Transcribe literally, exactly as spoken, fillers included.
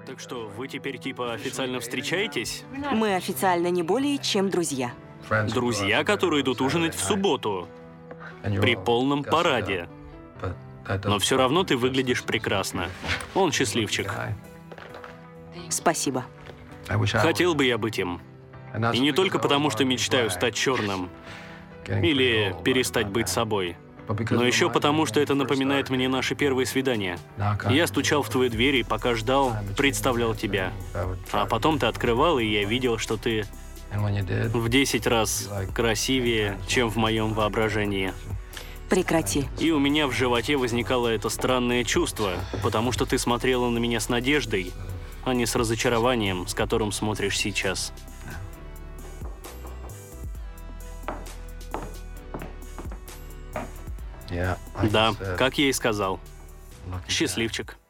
Так что, вы теперь типа официально встречаетесь? Мы официально не более чем друзья. Друзья, которые идут ужинать в субботу. При полном параде. Но все равно ты выглядишь прекрасно. Он счастливчик. Спасибо. Хотел бы я быть им. И не только потому, что мечтаю стать черным. Или перестать быть собой. Но еще потому, что это напоминает мне наши первые свидания. Я стучал в твою дверь и пока ждал, представлял тебя. А потом ты открывал, и я видел, что ты в десять раз красивее, чем в моем воображении. Прекрати. И у меня в животе возникало это странное чувство, потому что ты смотрела на меня с надеждой, а не с разочарованием, с которым смотришь сейчас. Да, как я и сказал. Счастливчик.